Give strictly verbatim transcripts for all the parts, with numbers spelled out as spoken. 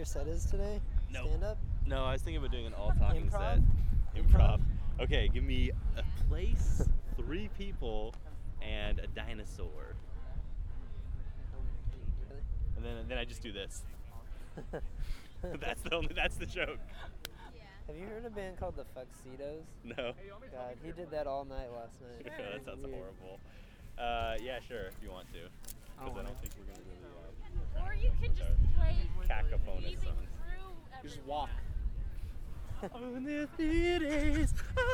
set is today? Nope. Stand up? No, I was thinking about doing an all talking Improv? set. Improv. Okay, give me a place, three people, and a dinosaur. And then and then I just do this. that's the only that's the joke. Have you heard a band called the Fuxedos? No. God, he did that all night last night. That sounds Weird. horrible. Uh, yeah, sure, if you want to. Because I don't think we're going to really uh, Or you can just play cacophonous weaving songs. through You just everyone. walk. On the theaters.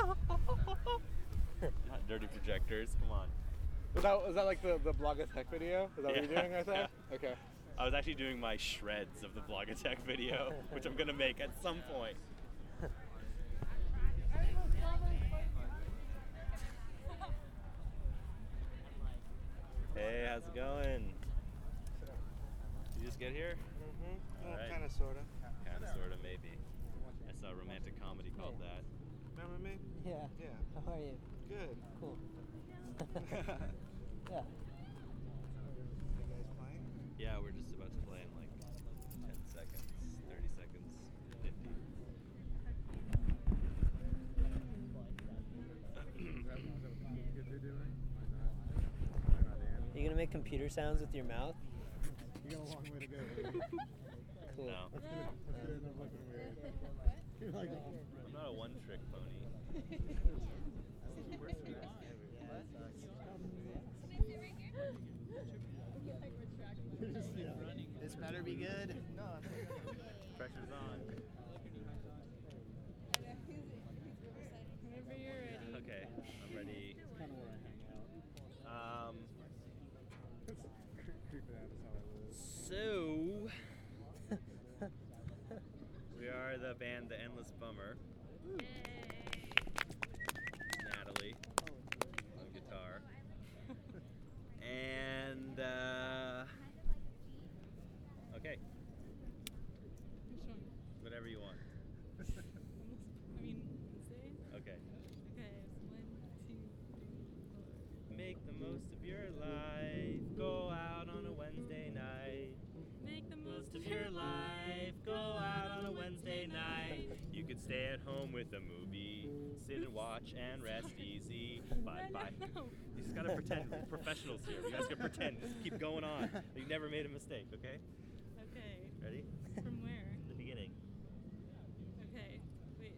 Not dirty projectors, come on. Is that, is that like the, the Blog Attack video? Is that what Yeah, you're doing right there? yeah. Okay. I was actually doing my shreds of the Blog Attack video, which I'm going to make at some point. Hey, how's it going? Did you just get here? Mm-hmm. All right. Kind of, sort of. Kind of, sort of, maybe. I saw a romantic comedy called Yeah. that. Remember me? Yeah. Yeah. How are you? Good. Cool. You Yeah. guys playing? Yeah, we're just about to play in like ten seconds, thirty seconds, fifty. You gonna make computer sounds with your mouth? You got a long way to go. Cool. No, Let's get it, let's get it in there looking weird. You're like, oh. I'm not a one-trick pony. This better be good. Pressure's on. Whenever you're ready. Okay, I'm ready. It's kind of where I hang out. Um, It's creeping out is how I live. so we are the band The Endless Bummer. Natalie on guitar. And uh, okay, Which one? whatever you want. I mean, say. Okay. Okay, it's one, two, three, Make the most of your life. Go out on a Wednesday night. four. Make the Most of your life. Go out on a Wednesday night. You could stay at home with a movie, sit and watch and rest easy. Bye bye. No. You just gotta pretend. We're professionals here. You guys gotta pretend. Just keep going on. You never made a mistake. Okay? Okay. Ready? From where? The beginning. Okay. Wait.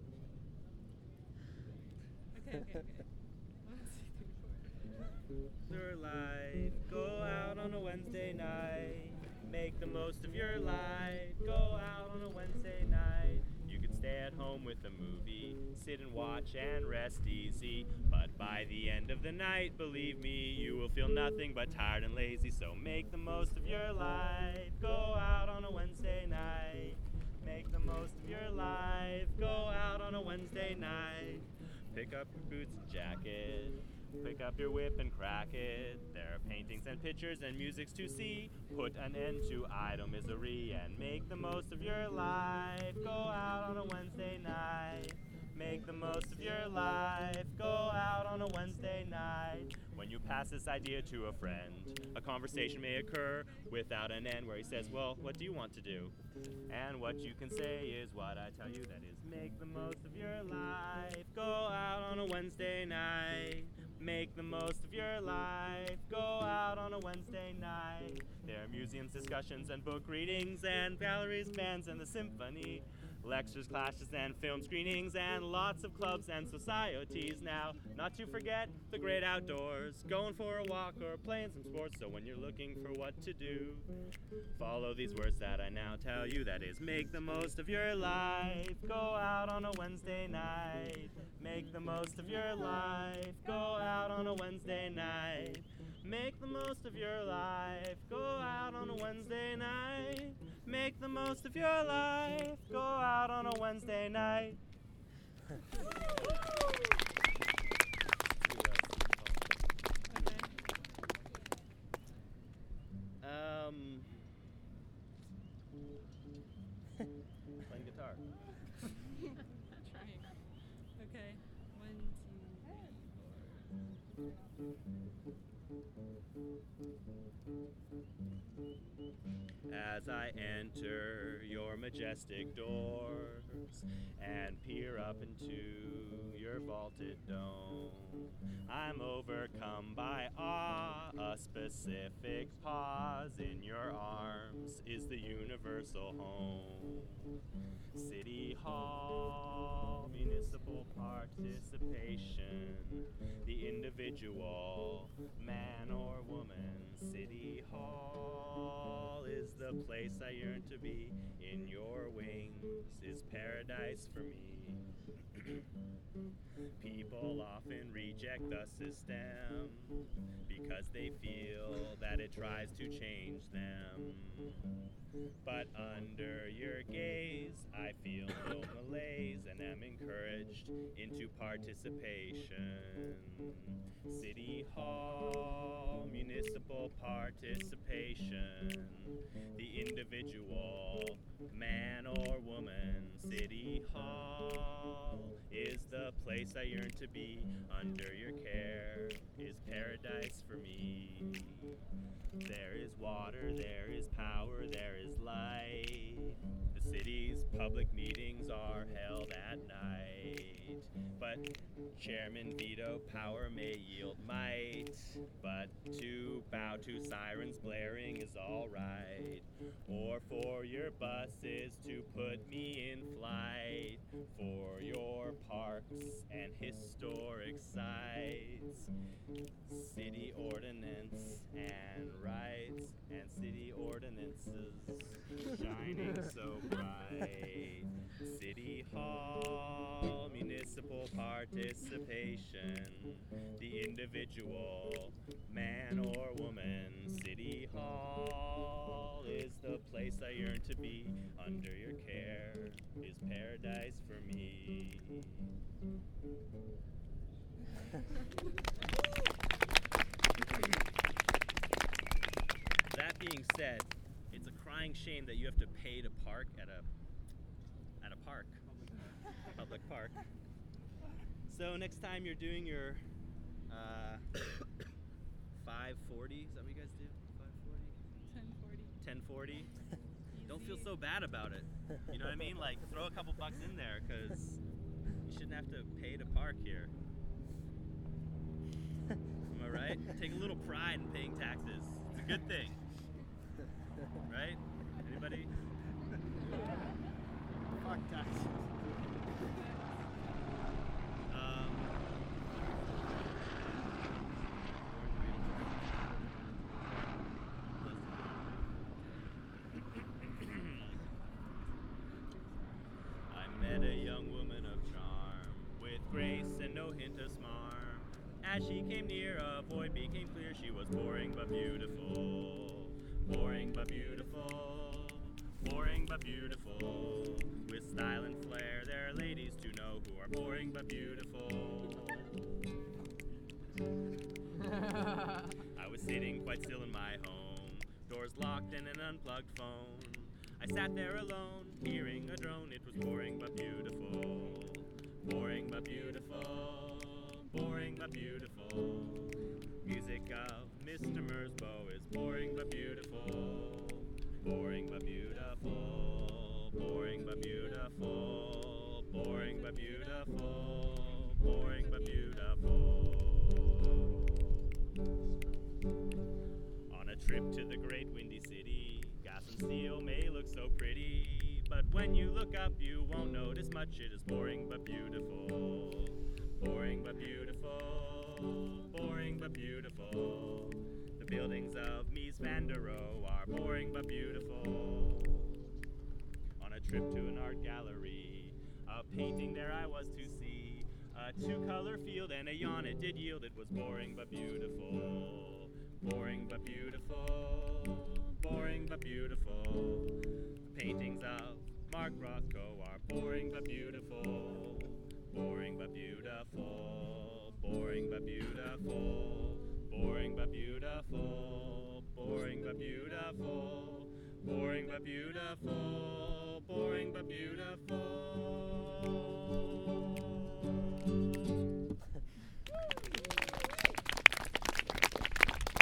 Okay, okay, okay. One, two, three, four. Your life. Go out on a Wednesday night. Make the most of your life. Go out on a Wednesday night. You could stay at home with a movie, sit and watch and rest easy. But by the end of the night, believe me, you will feel nothing but tired and lazy. So make the most of your life. Go out on a Wednesday night. Make the most of your life. Go out on a Wednesday night. Pick up your boots and jacket. Pick up your whip and crack it. There are paintings and pictures and musics to see. Put an end to idle misery and make the most of your life. Go out on a Wednesday night. Make the most of your life. Go out on a Wednesday night. When you pass this idea to a friend, a conversation may occur without an end where he says, well, what do you want to do? And what you can say is what I tell you, that is, make the most of your life. Go out on a Wednesday night. Make the most of your life. Go out on a Wednesday night. There are museums, discussions, and book readings, and galleries, bands, and the symphony. Lectures, classes, and film screenings, and lots of clubs and societies. Now, not to forget the great outdoors, going for a walk or playing some sports. So when you're looking for what to do, follow these words that I now tell you. That is, make the most of your life. Go out on a Wednesday night. Make the most of your life. Go out on a Wednesday night. Make the most of your life. Go out on a Wednesday night. Make the most of your life. Go out on a Wednesday night. Okay. Um, playing guitar. Trying. Okay. One, two, three, four. As I enter your majestic doors and peer up into your vaulted dome. I'm overcome by awe, a specific pause in your arms is the universal home. City Hall, municipal participation, the individual, man or woman. City Hall is the place I yearn to be. In your wings is paradise for me. People often reject the system because they feel that it tries to change them. But under your gaze, I feel no malaise and am encouraged into participation. City Hall, municipal participation, the individual, man or woman. City Hall is the place I yearn to be. Under your care is paradise for me. There is water, there is power, there is light. The city's public meetings are held at night. But chairman veto power may yield might. But to bow to sirens blaring is alright. Or for your buses to put me in flight. For your parks and historic sites. City ordinance and rights and city ordinances shining so bright. City Hall, municipal participation, the individual, man or woman. City Hall is the place I yearn to be. Under your care is paradise for me. That being said, it's a crying shame that you have to pay to park at a at a park, public park. So next time you're doing your uh, five forty, is that what you guys do? five forty? ten forty. ten forty? Don't feel so bad about it. You know what I mean? Like throw a couple bucks in there because you shouldn't have to pay to park here. Am I right? Take a little pride in paying taxes. It's a good thing. Right? Anybody? Fuck taxes. Um, I met a young woman of charm, with grace and no hint of smarm. As she came near, a void became clear. She was boring but beautiful. Boring but beautiful. Boring but beautiful. With style and flair, there are ladies to know who are boring but beautiful. I was sitting quite still in my home, doors locked and an unplugged phone. I sat there alone, hearing a drone. It was boring but beautiful. Boring but beautiful. Boring but beautiful. Music of Mister Mersbo is boring but beautiful. Boring but beautiful. Boring but beautiful. Boring but beautiful. Boring but beautiful. On a trip to the great windy city, gas and steel may look so pretty, but when you look up you won't notice much. It is boring but beautiful. Boring but beautiful. Boring but beautiful. The buildings of Mies van der Rohe are boring but beautiful. On a trip to an art gallery, a painting there I was to see. A two-color field and a yawn it did yield. It was boring but beautiful. Boring but beautiful. Boring but beautiful. The paintings of Mark Rothko are boring but beautiful. Boring but beautiful. Boring but beautiful. Boring but beautiful. Boring but beautiful. Boring but beautiful. Boring but beautiful.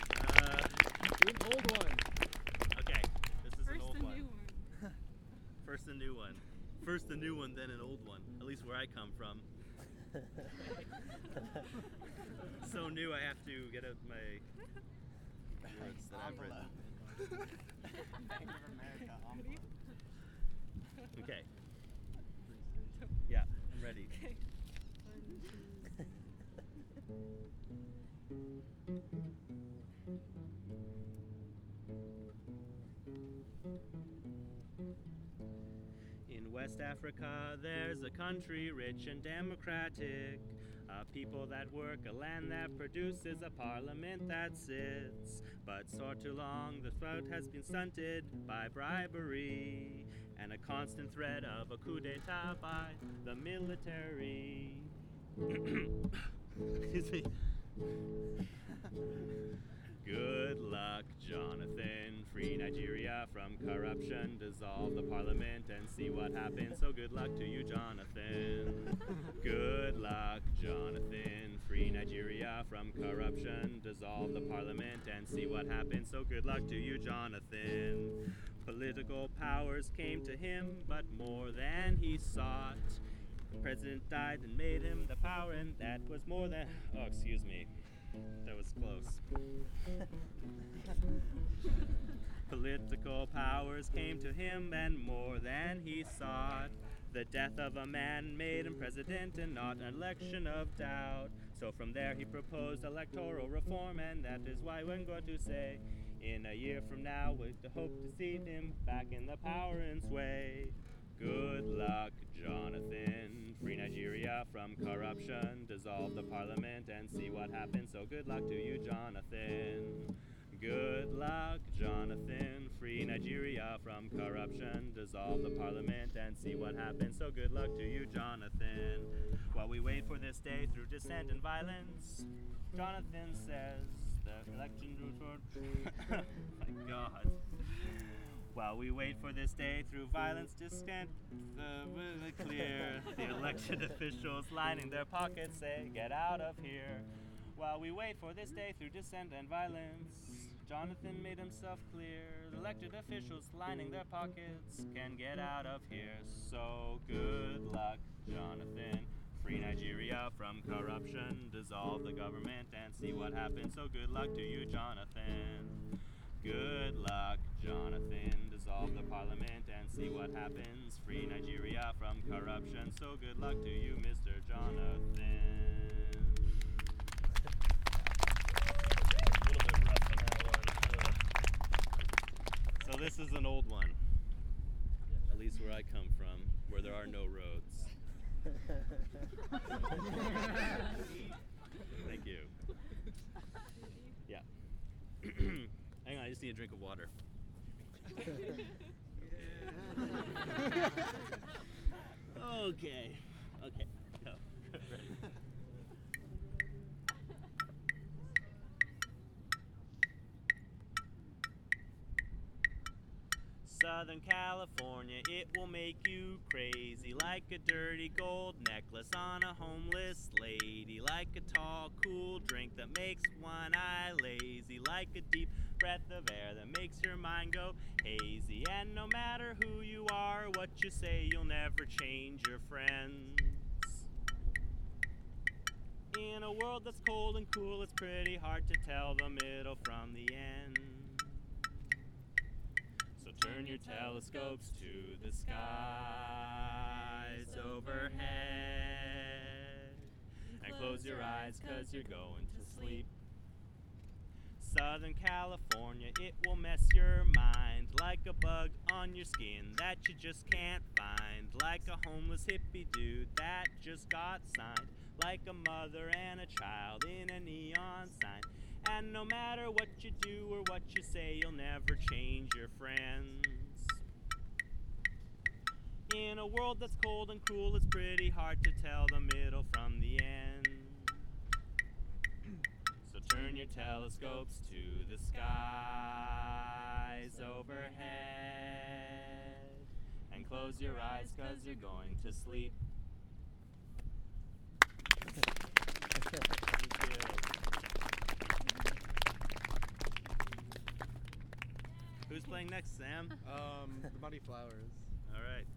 Uh, Do an old one. okay, this is First an old a one. new one. First a new one. First a new one, then an old one. At least where I come from. So new I have to get out my words that I've written. Bank of America envelope. Okay. Yeah, I'm ready. Okay. In West Africa, there's a country rich and democratic. A people that work, a land that produces, a parliament that sits. But for too long, the throat has been stunted by bribery and a constant threat of a coup d'etat by the military. Excuse me. Good luck, Jonathan. Free Nigeria from corruption. Dissolve the parliament and see what happens. So good luck to you, Jonathan. Good luck, Jonathan. Free Nigeria from corruption. Dissolve the parliament and see what happens. So good luck to you, Jonathan. Political powers came to him, but more than he sought. The president died and made him the power, and that was more than. Oh, excuse me. That was close. Political powers came to him, and more than he sought. The death of a man made him president, and not an election of doubt. So from there he proposed electoral reform, and that is why we're going to say, in a year from now, we hope to see him back in the power and sway. Good luck, Jonathan. Free Nigeria from corruption. Dissolve the parliament and see what happens. So good luck to you, Jonathan. Good luck, Jonathan. Free Nigeria from corruption. Dissolve the parliament and see what happens. So good luck to you, Jonathan. While we wait for this day through dissent and violence, Jonathan says the election route. My God. While we wait for this day through violence, dissent, uh, clear, the elected officials lining their pockets say, get out of here. While we wait for this day through dissent and violence, Jonathan made himself clear. The elected officials lining their pockets can get out of here. So good luck, Jonathan. Free Nigeria from corruption. Dissolve the government and see what happens. So good luck to you, Jonathan. Good luck, Jonathan. Dissolve the parliament and see what happens. Free Nigeria from corruption. So good luck to you, Mister Jonathan. A little bit rough on that one. So this is an old one. At least where I come from, where there are no roads. Thank you. Yeah. Hang on, I just need a drink of water. Okay. Okay. Go. Ready. Southern California, it will make you crazy. Like a dirty gold necklace on a homeless lady. Like a tall, cool drink that makes one eye lazy. Like a deep breath of air that makes your mind go hazy. And no matter who you are, what you say, you'll never change your friends. In a world that's cold and cool, it's pretty hard to tell the middle from the end. So turn your telescopes to the skies overhead and close your eyes, 'cause you're going to sleep. Southern California, it will mess your mind like a bug on your skin that you just can't find. Like a homeless hippie dude that just got signed. Like a mother and a child in a neon sign. And no matter what you do or what you say, you'll never change your friends. In a world that's cold and cruel, it's pretty hard to tell the middle from the end. So turn your telescopes to the skies overhead and close your eyes, 'cause you're going to sleep. Thank you. Who's playing next, Sam? Um, the Muddy Flowers. All right.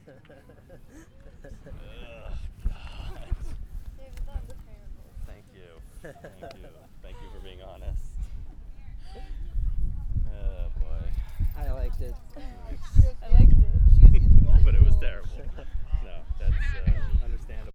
David, that was terrible. Thank you. Thank you. Thank you for being honest. Oh boy. I liked it. I liked it. But it was terrible. No, that's uh, understandable.